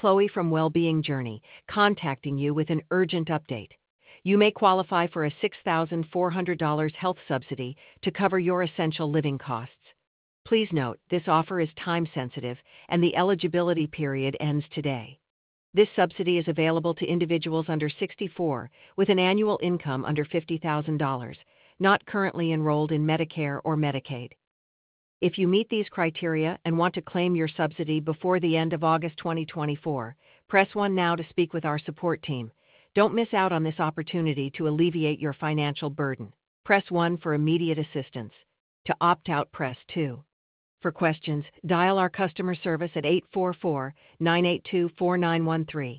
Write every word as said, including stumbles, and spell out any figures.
Chloe from Wellbeing Journey, contacting you with an urgent update. You may qualify for a six thousand four hundred dollars health subsidy to cover your essential living costs. Please note, this offer is time-sensitive and the eligibility period ends today. This subsidy is available to individuals under sixty-four with an annual income under fifty thousand dollars, not currently enrolled in Medicare or Medicaid. If you meet these criteria and want to claim your subsidy before the end of August twenty twenty-four, press one now to speak with our support team. Don't miss out on this opportunity to alleviate your financial burden. Press one for immediate assistance. To opt out, press two. For questions, dial our customer service at eight four four, nine eight two, four nine one three.